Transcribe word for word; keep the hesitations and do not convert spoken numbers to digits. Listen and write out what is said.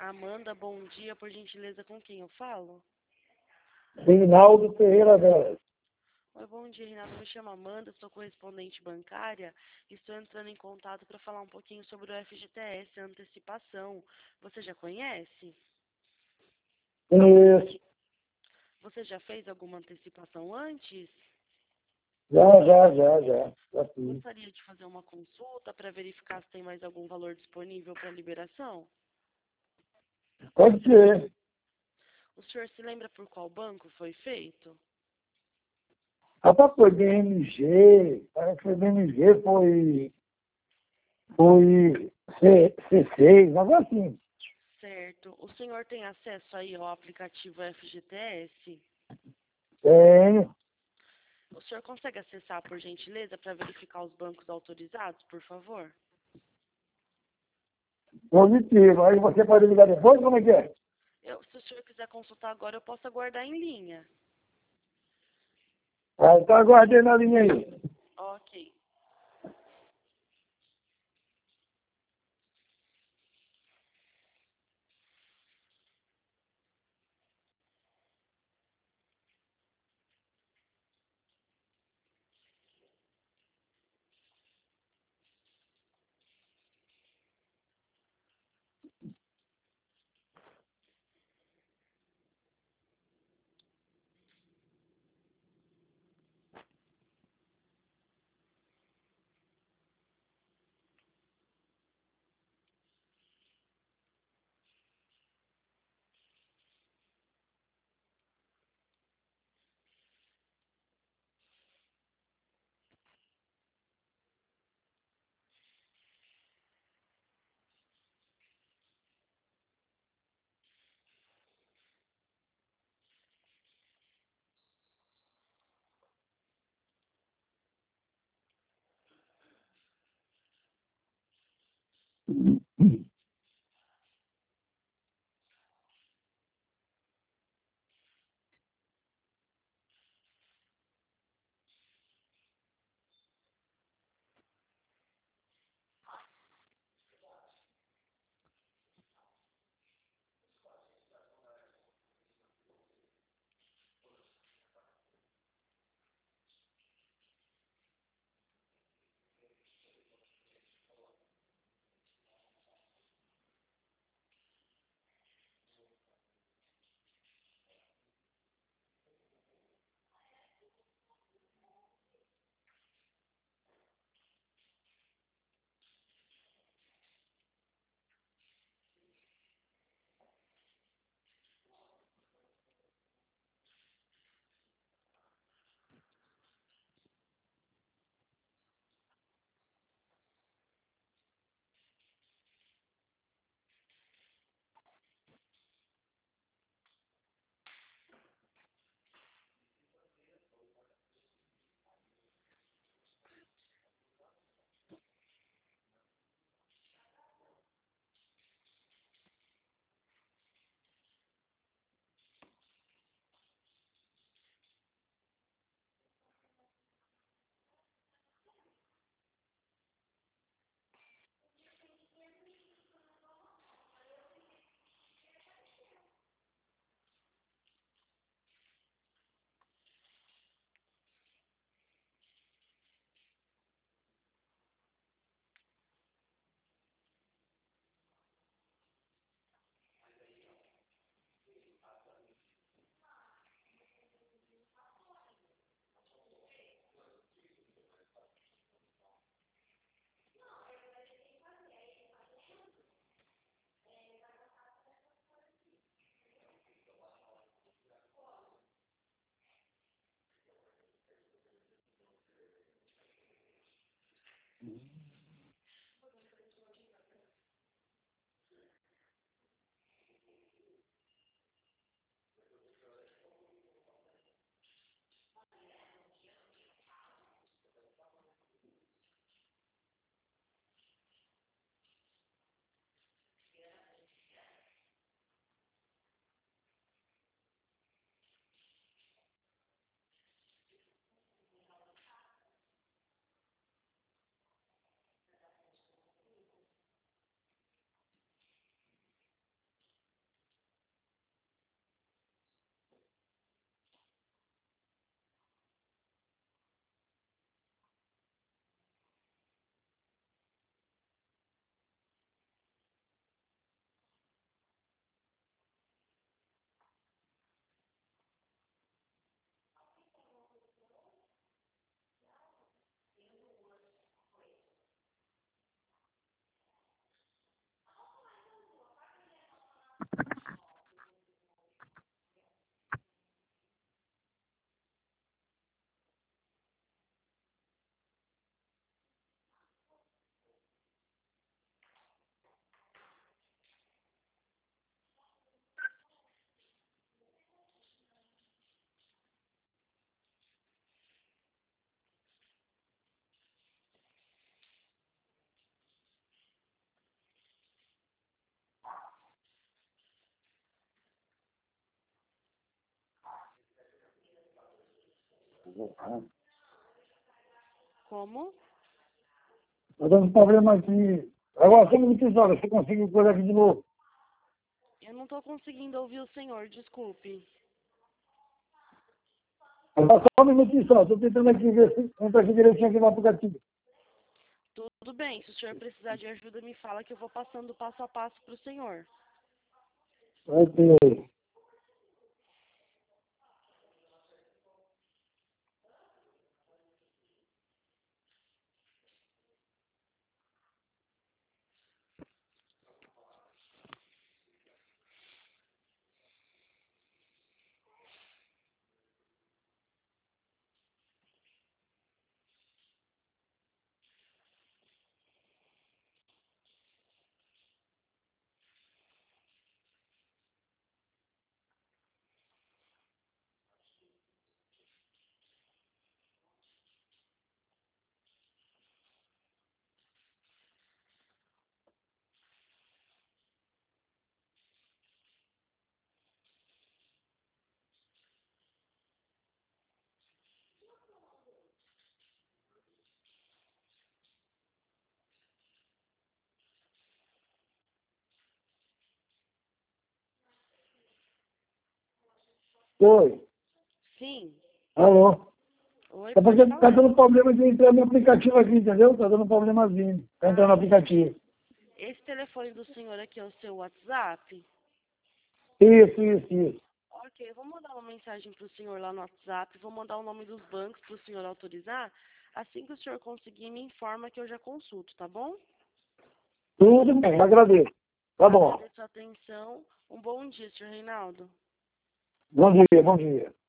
Amanda, bom dia, por gentileza, com quem eu falo? Reinaldo Ferreira Veras. Oi, bom dia, Renato. Me chamo Amanda, sou correspondente bancária e estou entrando em contato para falar um pouquinho sobre o F G T S, antecipação. Você já conhece? Conheço. Você já fez alguma antecipação antes? Já, já, já, já. Já fiz. Gostaria de fazer uma consulta para verificar se tem mais algum valor disponível para liberação? Pode ser. O senhor se lembra por qual banco foi feito? Rapaz, foi B M G. Parece que foi B M G, foi. Foi C, C6, algo assim. Certo. O senhor tem acesso aí ao aplicativo F G T S? Tenho. O senhor consegue acessar, por gentileza, para verificar os bancos autorizados, por favor? Positivo. Aí você pode ligar depois, como é que é? Eu, se o senhor quiser consultar agora, eu posso aguardar em linha. Ah, então aguardei na linha aí. Ok. Como? Tá dando problema aqui. Agora, só um minutinho só, deixa eu conseguir coisa aqui de novo. Eu não estou conseguindo ouvir o senhor, desculpe. Agora, só um minutinho só, estou tentando aqui ver se entra aqui direitinho aqui no aplicativo. Tudo bem, se o senhor precisar de ajuda, me fala que eu vou passando passo a passo para o senhor. Vai ter. Oi. Sim. Alô. Oi, É pode porque tá falar. dando problema de entrar no aplicativo aqui, entendeu? Tá dando problemazinho. Tá entrando no Ah, aplicativo. esse telefone do senhor aqui é o seu WhatsApp? Isso, isso, isso. Ok, eu vou mandar uma mensagem para o senhor lá no WhatsApp, vou mandar o nome dos bancos para o senhor autorizar. Assim que o senhor conseguir, me informa que eu já consulto, tá bom? Tudo bem, agradeço. Tá bom. Agradeço a atenção. Um bom dia, senhor Reinaldo. Bom dia, bom dia.